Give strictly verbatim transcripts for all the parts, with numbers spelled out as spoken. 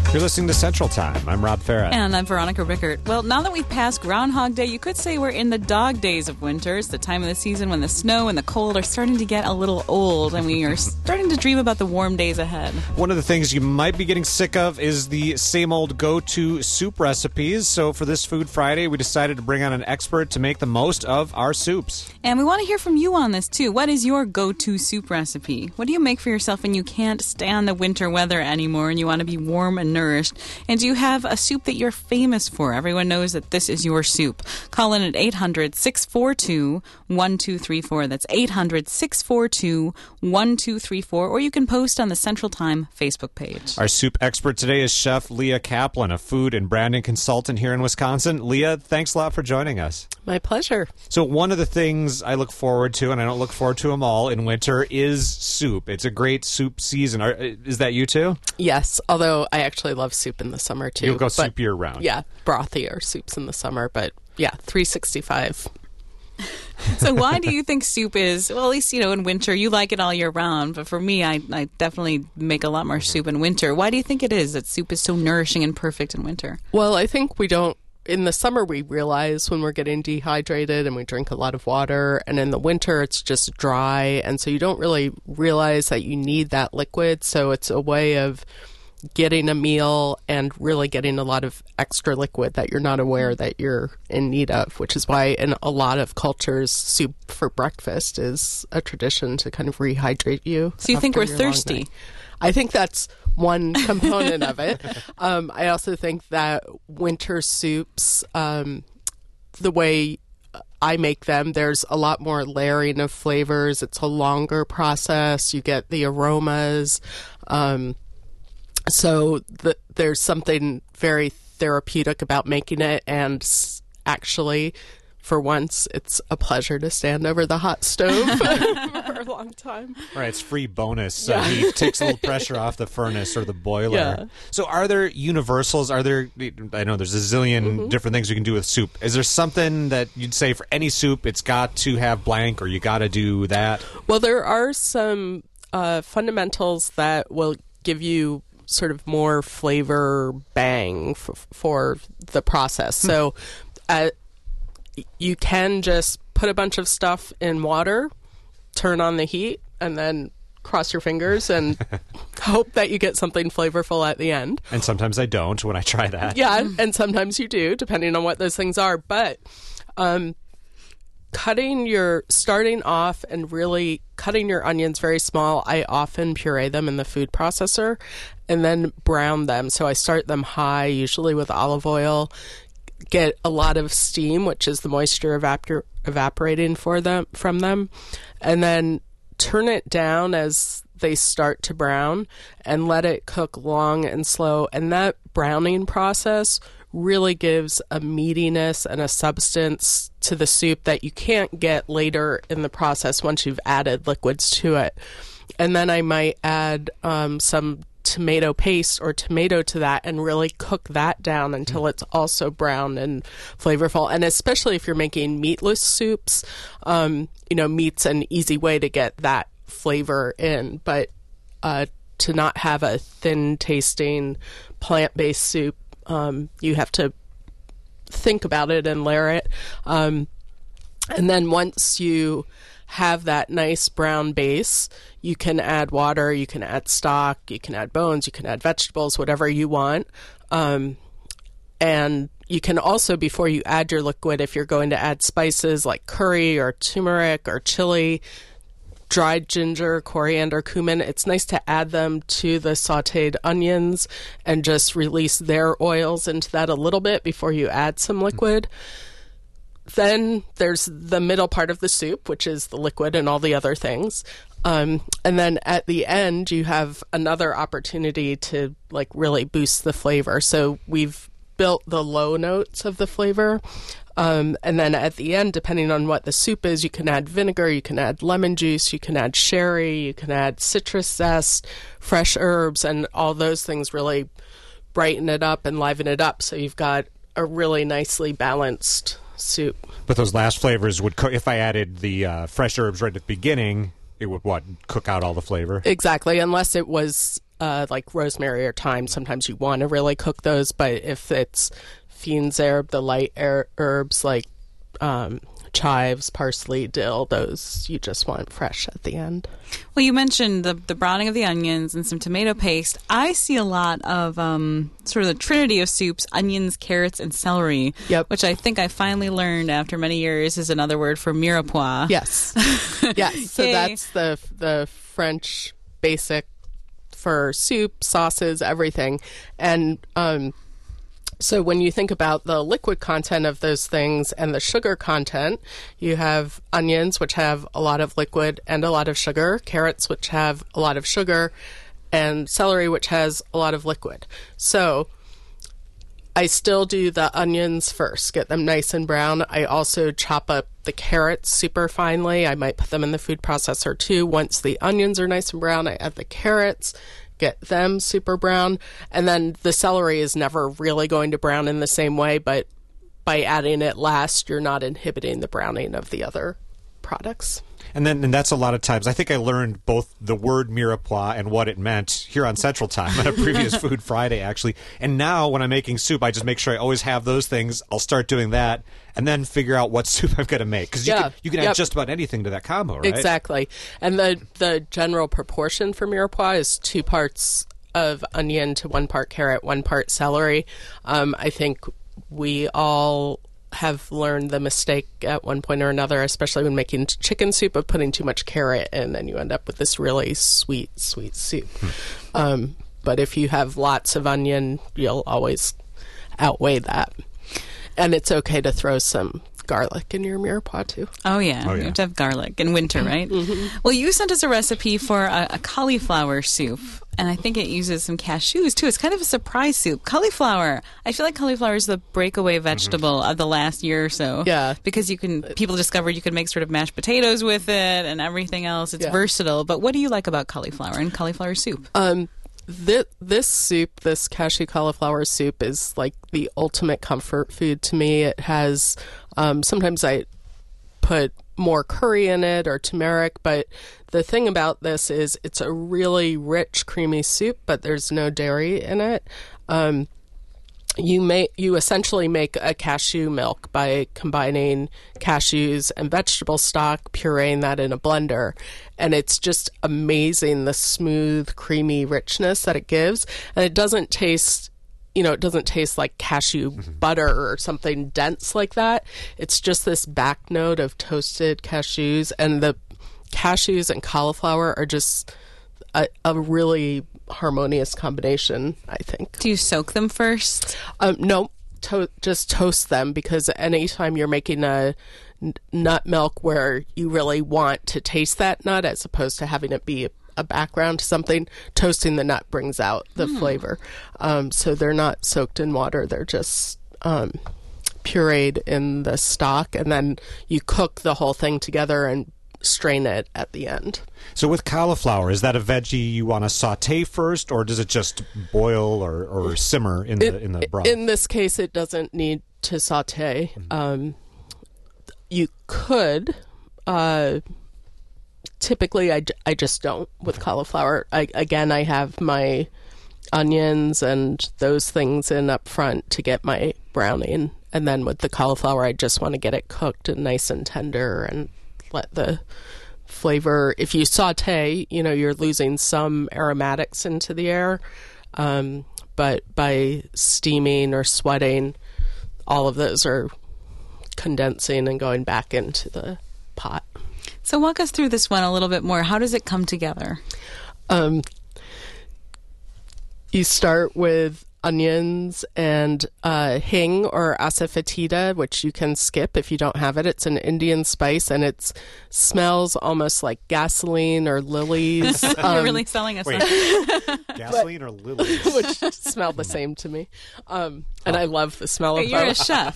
You're listening to Central Time. I'm Rob Farah. And I'm Veronica Rickert. Well, now that we've passed Groundhog Day, you could say we're in the dog days of winter. It's the time of the season when the snow and the cold are starting to get a little old, and we are starting to dream about the warm days ahead. One of the things you might be getting sick of is the same old go-to soup recipes. So for this Food Friday, we decided to bring on an expert to make the most of our soups. And we want to hear from you on this, too. What is your go-to soup recipe? What do you make for yourself when you can't stand the winter weather anymore and you want to be warm and nourished? And do you have a soup that you're famous for? Everyone knows that this is your soup. Call in at eight hundred, six four two, one two three four. That's eight hundred, six four two, one two three four. Or you can post on the Central Time Facebook page. Our soup expert today is Chef Leah Kaplan, a food and branding consultant here in Wisconsin. Leah, thanks a lot for joining us. My pleasure. So one of the things I look forward to, and I don't look forward to them all in winter, is soup. It's a great soup season. Are, is that you too? Yes, although I actually love soup in the summer too. You'll go but, soup year round. Yeah, brothier soups in the summer, but yeah, three sixty-five. So why do you think soup is, well, at least, you know, in winter, you like it all year round, but for me, I, I definitely make a lot more soup in winter. Why do you think it is that soup is so nourishing and perfect in winter? Well, I think we don't, in the summer, we realize when we're getting dehydrated and we drink a lot of water, and in the winter, it's just dry, and so you don't really realize that you need that liquid, so it's a way of getting a meal and really getting a lot of extra liquid that you're not aware that you're in need of, which is why in a lot of cultures, soup for breakfast is a tradition to kind of rehydrate you. So you think we're thirsty? I think that's one component of it. Um, I also think that winter soups, um, the way I make them, there's a lot more layering of flavors. It's a longer process. You get the aromas. Um, So the, there's something very therapeutic about making it, and actually, for once, it's a pleasure to stand over the hot stove for a long time. Right, it's free bonus. So Yeah. he takes a little pressure off the furnace or the boiler. Yeah. So are there universals? Are there, I know there's a zillion Mm-hmm. different things you can do with soup. Is there something that you'd say for any soup, it's got to have blank or you got to do that? Well, there are some uh, fundamentals that will give you sort of more flavor bang f- for the process. So uh, you can just put a bunch of stuff in water, turn on the heat, and then cross your fingers and hope that you get something flavorful at the end. And sometimes I don't when I try that. Yeah, and sometimes you do, depending on what those things are. But um, cutting your, starting off and really cutting your onions very small, I often puree them in the food processor and then brown them. So I start them high, usually with olive oil, get a lot of steam, which is the moisture evapor- evaporating for them from them, and then turn it down as they start to brown and let it cook long and slow. And that browning process really gives a meatiness and a substance to the soup that you can't get later in the process once you've added liquids to it. And then I might add um, some tomato paste or tomato to that and really cook that down until it's also brown and flavorful. And especially if you're making meatless soups, um, you know, meat's an easy way to get that flavor in. But uh, to not have a thin tasting plant-based soup, um, you have to think about it and layer it. Um, and then once you have that nice brown base, you can add water, you can add stock, you can add bones, you can add vegetables, whatever you want. Um, and you can also, before you add your liquid, if you're going to add spices like curry or turmeric or chili, dried ginger, coriander, cumin, it's nice to add them to the sautéed onions and just release their oils into that a little bit before you add some liquid. Then there's the middle part of the soup, which is the liquid and all the other things. Um, and then at the end, you have another opportunity to like really boost the flavor. So we've built the low notes of the flavor. Um, and then at the end, depending on what the soup is, you can add vinegar, you can add lemon juice, you can add sherry, you can add citrus zest, fresh herbs, and all those things really brighten it up and liven it up. So you've got a really nicely balanced soup. But those last flavors would cook. If I added the uh, fresh herbs right at the beginning, it would what cook out all the flavor. Exactly, unless it was uh, like rosemary or thyme, sometimes you want to really cook those. But if it's fiends herb, the light er- herbs like um, chives, parsley, dill, those you just want fresh at the end. Well, you mentioned the the browning of the onions and some tomato paste. I see a lot of um, sort of the trinity of soups: onions, carrots, and celery. Yep. Which I think I finally learned after many years is another word for mirepoix. Yes. Yes. So Yay. that's the the French basic for soup, sauces, everything. And um so when you think about the liquid content of those things and the sugar content, you have onions, which have a lot of liquid and a lot of sugar, carrots, which have a lot of sugar, and celery, which has a lot of liquid. So I still do the onions first, get them nice and brown. I also chop up the carrots super finely. I might put them in the food processor too. Once the onions are nice and brown, I add the carrots, get them super brown. And then the celery is never really going to brown in the same way, but by adding it last, you're not inhibiting the browning of the other products. And then, and that's a lot of times. I think I learned both the word mirepoix and what it meant here on Central Time on a previous Food Friday, actually. And now, when I'm making soup, I just make sure I always have those things. I'll start doing that, and then figure out what soup I'm going to make, because you Yeah. can you can Yep. add just about anything to that combo, right? Exactly. And the the general proportion for mirepoix is two parts of onion to one part carrot, one part celery. Um, I think we all have learned the mistake at one point or another, especially when making chicken soup, of putting too much carrot, and then you end up with this really sweet, sweet soup. Um, but if you have lots of onion, you'll always outweigh that. And it's okay to throw some garlic in your mirepoix too. Oh, yeah. Oh, yeah. You have to have garlic in winter, right? Mm-hmm. Well, you sent us a recipe for a, a cauliflower soup, and I think it uses some cashews, too. It's kind of a surprise soup. Cauliflower. I feel like cauliflower is the breakaway vegetable of the last year or so. Yeah. Because you can, people discovered you could make sort of mashed potatoes with it and everything else. It's Yeah. versatile. But what do you like about cauliflower and cauliflower soup? Um, this, this soup, this cashew cauliflower soup, is like the ultimate comfort food to me. It has, um, sometimes I put more curry in it or turmeric, but the thing about this is it's a really rich, creamy soup, but there's no dairy in it. Um, you make you essentially make a cashew milk by combining cashews and vegetable stock, pureeing that in a blender, and it's just amazing the smooth, creamy richness that it gives. And it doesn't taste, you know, it doesn't taste like cashew butter or something dense like that. It's just this back note of toasted cashews, and the cashews and cauliflower are just a, a really harmonious combination, I think. Do you soak them first? Um, no, to- just toast them, because anytime you're making a n- nut milk where you really want to taste that nut as opposed to having it be a, a background to something, toasting the nut brings out the Mm. flavor. Um, so they're not soaked in water, they're just um, pureed in the stock, and then you cook the whole thing together and strain it at the end. So with cauliflower, is that a veggie you want to saute first, or does it just boil or, or simmer in the It- in the broth? In this case, it doesn't need to saute. Um, you could. Uh, typically, I, j- I just don't with cauliflower. I, again, I have my onions and those things in up front to get my browning. And then with the cauliflower, I just want to get it cooked and nice and tender and let the flavor. If you saute, you know, you're losing some aromatics into the air. Um, but by steaming or sweating, all of those are condensing and going back into the pot. So walk us through this one a little bit more. How does it come together? Um, you start with onions and uh, hing or asafoetida, which you can skip if you don't have it. It's an Indian spice, and it smells almost like gasoline or lilies. You're um, really selling us Wait, on gasoline or lilies? which smell the same to me. Um, and I love the smell of You're them. a chef.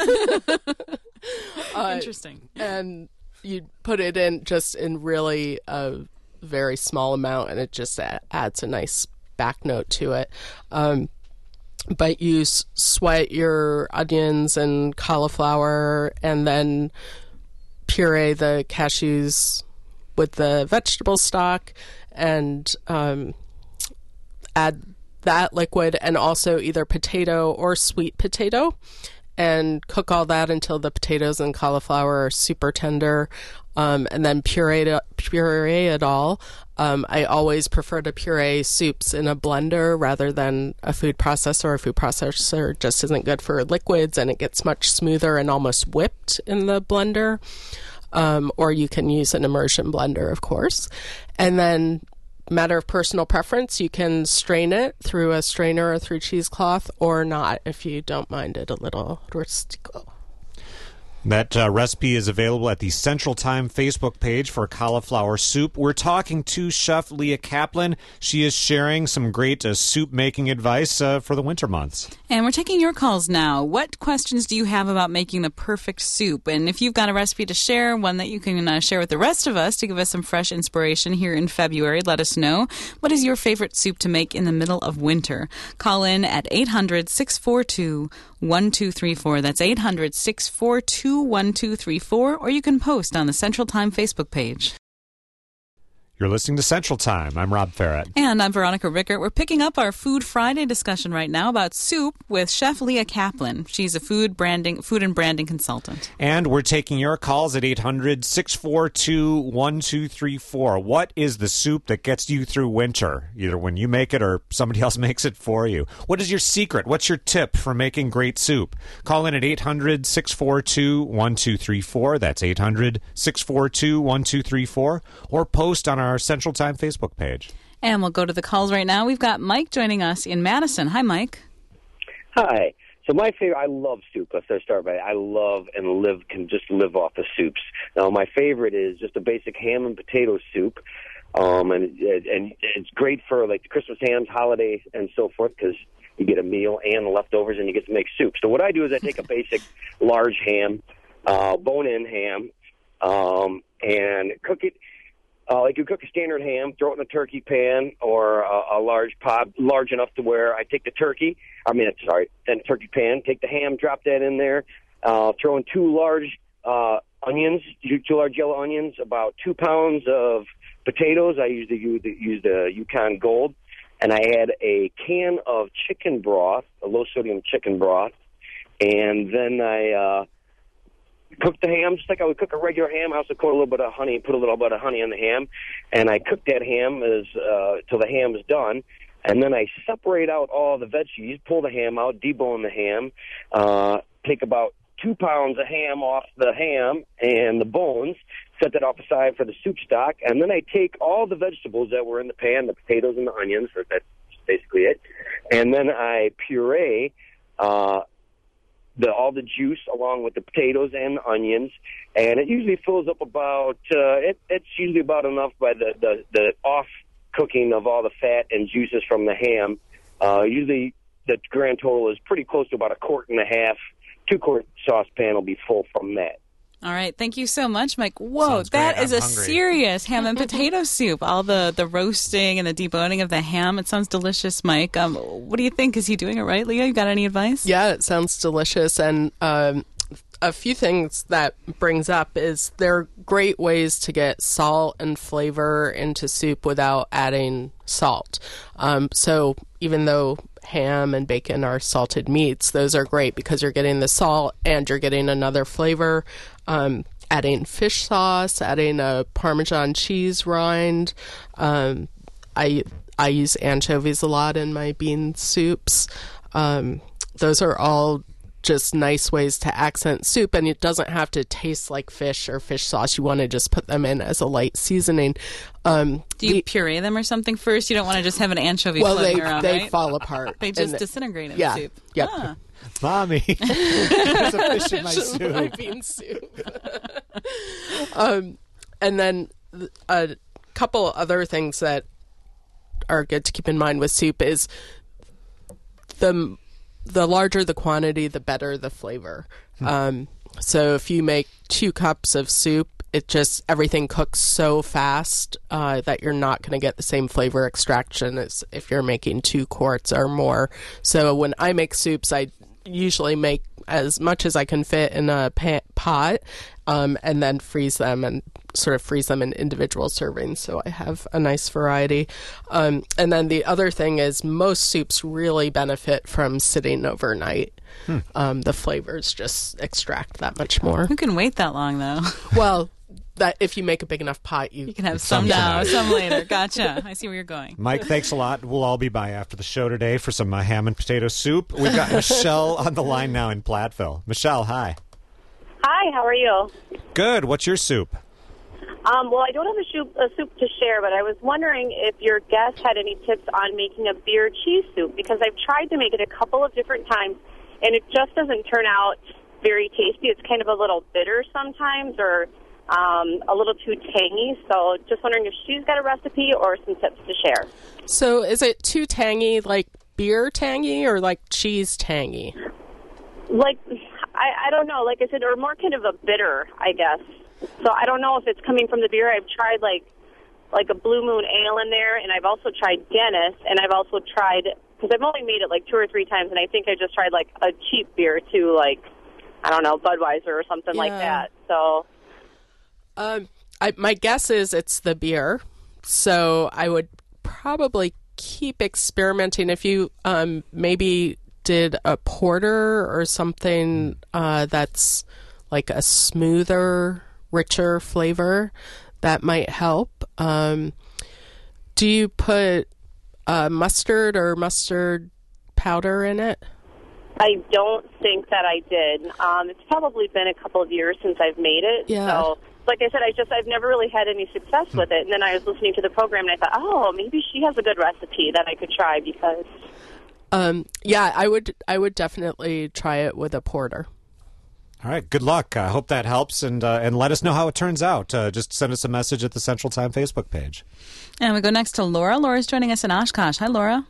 Uh, Interesting. and you put it in just in really a very small amount, and it just a- adds a nice back note to it. Um, but you s- sweat your onions and cauliflower, and then puree the cashews with the vegetable stock, and um, add that liquid and also either potato or sweet potato, and cook all that until the potatoes and cauliflower are super tender, um, and then puree it, puree it all. Um, I always prefer to puree soups in a blender rather than a food processor. A food processor just isn't good for liquids, and it gets much smoother and almost whipped in the blender. Um, or you can use an immersion blender, of course. And then, matter of personal preference, you can strain it through a strainer or through cheesecloth or not, if you don't mind it a little rustico. That uh, recipe is available at the Central Time Facebook page for cauliflower soup. We're talking to Chef Leah Kaplan. She is sharing some great uh, soup-making advice uh, for the winter months. And we're taking your calls now. What questions do you have about making the perfect soup? And if you've got a recipe to share, one that you can uh, share with the rest of us to give us some fresh inspiration here in February, let us know. What is your favorite soup to make in the middle of winter? Call in at eight hundred, six four two, one two three four. That's eight hundred, six four two, one two three four. Or you can post on the Central Time Facebook page. You're listening to Central Time. I'm Rob Farrett. And I'm Veronica Rickert. We're picking up our Food Friday discussion right now about soup with Chef Leah Kaplan. She's a food branding, food and branding consultant. And we're taking your calls at eight hundred, six four two, one two three four. What is the soup that gets you through winter, either when you make it or somebody else makes it for you? What is your secret? What's your tip for making great soup? Call in at eight hundred, six four two, one two three four. That's eight hundred, six four two, one two three four. Or post on our Central Time Facebook page. And we'll go to the calls right now. We've got Mike joining us in Madison. Hi, Mike. Hi. So my favorite, I love soup. Let's start by I love and live, can just live off of soups. Now, my favorite is just a basic ham and potato soup. Um, and, and it's great for like the Christmas hams, holiday, and so forth, because you get a meal and leftovers and you get to make soup. So what I do is I take a basic large ham, uh, bone-in ham, um, and cook it. Uh, like you cook a standard ham, throw it in a turkey pan or a, a large pot, large enough to where I take the turkey, I mean, sorry, then a turkey pan, take the ham, drop that in there, uh, throw in two large uh, onions, two large yellow onions, about two pounds of potatoes. I usually use the, use the Yukon Gold, and I add a can of chicken broth, a low-sodium chicken broth, and then I... Uh, cook the ham just like I would cook a regular ham. I also coat a little bit of honey, put a little bit of honey on the ham, and I cook that ham as uh, till the ham is done. And then I separate out all the veggies, pull the ham out, debone the ham, uh, take about two pounds of ham off the ham and the bones, set that off aside for the soup stock, and then I take all the vegetables that were in the pan, the potatoes and the onions, that's basically it, and then I puree uh The, all the juice along with the potatoes and the onions, and it usually fills up about, uh, it, it's usually about enough by the, the, the off cooking of all the fat and juices from the ham. Uh, usually the grand total is pretty close to about a quart and a half, two quart saucepan will be full from that. All right. Thank you so much, Mike. Whoa, Sounds that great. is I'm a hungry. serious ham and potato soup. All the, the roasting and the deboning of the ham. It sounds delicious, Mike. Um, what do you think? Is he doing it right, Leah? You got any advice? Yeah, it sounds delicious. And um, a few things that brings up is there are great ways to get salt and flavor into soup without adding salt. Um, so even though ham and bacon are salted meats, those are great because you're getting the salt and you're getting another flavor. Um, adding fish sauce, adding a Parmesan cheese rind. Um, I I use anchovies a lot in my bean soups. Um, those are all just nice ways to accent soup, and it doesn't have to taste like fish or fish sauce. You want to just put them in as a light seasoning. Um, Do you the, puree them or something first? You don't want to just have an anchovy well, floating they around, they right? fall apart. They just And- disintegrate in yeah, soup. yep. Ah. Mommy, there's a fish in my My soup. bean soup. um, and then th- a couple other things that are good to keep in mind with soup is the the larger the quantity, the better the flavor. Hmm. Um, so if you make two cups of soup, it just everything cooks so fast uh, that you're not going to get the same flavor extraction as if you're making two quarts or more. So when I make soups, I usually make as much as I can fit in a pa- pot, um, and then freeze them and sort of freeze them in individual servings, so I have a nice variety. Um, and then the other thing is most soups really benefit from sitting overnight. Hmm. Um, the flavors just extract that much more. Who can wait that long, though? Well, that if you make a big enough pot, you, you can have some now, some later. Gotcha. I see where you're going. Mike, thanks a lot. We'll all be by after the show today for some uh, ham and potato soup. We've got Michelle on the line now in Platteville. Michelle, hi. Hi, how are you? Good. What's your soup? Um, well, I don't have a soup, a soup to share, but I was wondering if your guest had any tips on making a beer cheese soup, because I've tried to make it a couple of different times, and it just doesn't turn out very tasty. It's kind of a little bitter sometimes, or um, a little too tangy. So just wondering if she's got a recipe or some tips to share. So is it too tangy, like beer tangy, or like cheese tangy? Like, I, I don't know, like I said, or more kind of a bitter, I guess. So I don't know if it's coming from the beer. I've tried like like a Blue Moon Ale in there, and I've also tried Guinness, and I've also tried, because I've only made it like two or three times, and I think I just tried like a cheap beer too, like, I don't know, Budweiser or something yeah. like that. So, um, I, my guess is it's the beer. So I would probably keep experimenting. If you um, maybe did a porter or something uh, that's like a smoother, richer flavor, that might help. Um, do you put uh, mustard or mustard powder in it? I don't think that I did. Um, it's probably been a couple of years since I've made it. Yeah. So, like I said, I just I've never really had any success with it. And then I was listening to the program, and I thought, oh, maybe she has a good recipe that I could try, because. Um, yeah, I would. I would definitely try it with a porter. All right, good luck. I uh, hope that helps, and uh, and let us know how it turns out. Uh, just send us a message at the Central Time Facebook page. And we go next to Laura. Laura's joining us in Oshkosh. Hi, Laura.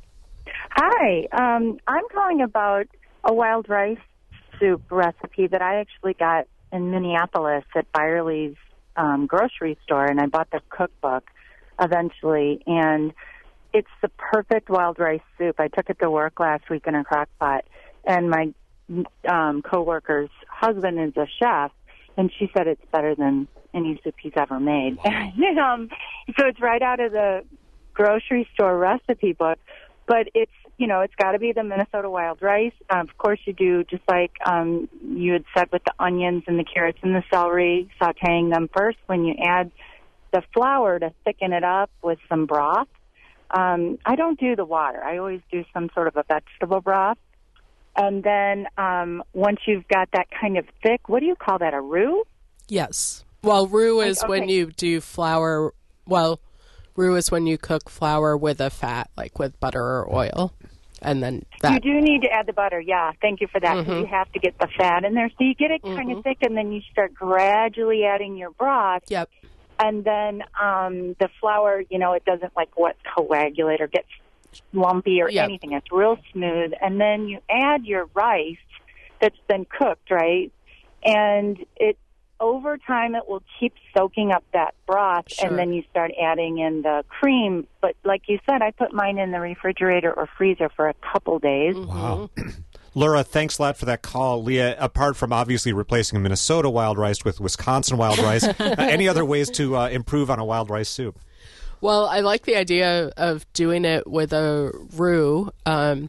Hi. Um, I'm calling about a wild rice soup recipe that I actually got in Minneapolis at Byerly's um, grocery store, and I bought the cookbook eventually, and it's the perfect wild rice soup. I took it to work last week in a crock pot, and my um, co-worker's husband is a chef, and she said it's better than any soup he's ever made. And, um, so it's right out of the grocery store recipe book, but it's, you know, it's got to be the Minnesota wild rice. Um, of course, you do, just like um, you had said with the onions and the carrots and the celery, sauteing them first. When you add the flour to thicken it up with some broth, um, I don't do the water. I always do some sort of a vegetable broth. And then um, once you've got that kind of thick, what do you call that, a roux? Yes. Well, roux is okay. when you do flour. Well, roux is when you cook flour with a fat, like with butter or oil. And then that. You do need to add the butter, yeah. Thank you for that, because Mm-hmm. you have to get the fat in there. So you get it kind Mm-hmm. of thick, and then you start gradually adding your broth. Yep. And then um, the flour, you know, it doesn't like what coagulate or get lumpy or Yep. anything. It's real smooth. And then you add your rice that's been cooked, right? And it over time it will keep soaking up that broth, Sure. and then you start adding in the cream. But like you said, I put mine in the refrigerator or freezer for a couple days. Wow. Laura, thanks a lot for that call. Leah, apart from obviously replacing Minnesota wild rice with Wisconsin wild rice, uh, any other ways to uh, improve on a wild rice soup? Well, I like the idea of doing it with a roux. Um,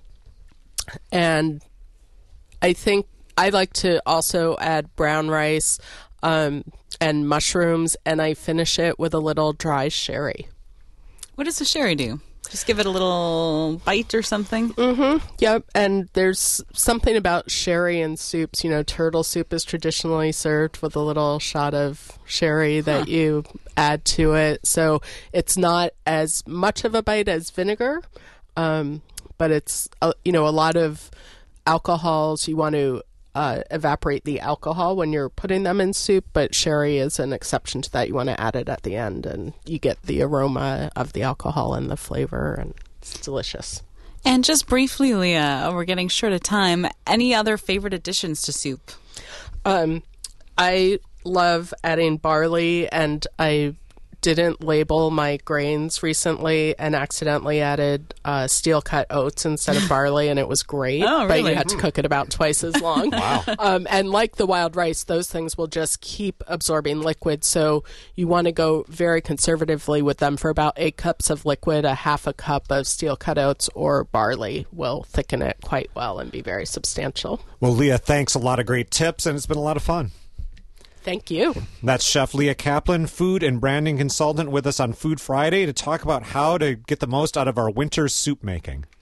and I think I like to also add brown rice um, and mushrooms, and I finish it with a little dry sherry. What does the sherry do? Just give it a little bite or something? Mm-hmm. Yep. And there's something about sherry in soups. You know, turtle soup is traditionally served with a little shot of sherry that huh. you add to it. So it's not as much of a bite as vinegar, um, but it's, uh, you know, a lot of alcohols. You want to uh, evaporate the alcohol when you're putting them in soup, but sherry is an exception to that. You want to add it at the end, and you get the aroma of the alcohol and the flavor, and it's delicious. And just briefly, Leah, we're getting short of time. Any other favorite additions to soup? Um, I love adding barley, and I didn't label my grains recently and accidentally added uh, steel-cut oats instead of barley, and it was great. Oh, But really? you had to cook it about twice as long. Wow. Um, and like the wild rice, those things will just keep absorbing liquid. So you want to go very conservatively with them. For about eight cups of liquid, a half a cup of steel-cut oats or barley will thicken it quite well and be very substantial. Well, Leah, thanks. A lot of great tips, and it's been a lot of fun. Thank you. That's Chef Leah Kaplan, food and branding consultant, with us on Food Friday to talk about how to get the most out of our winter soup making.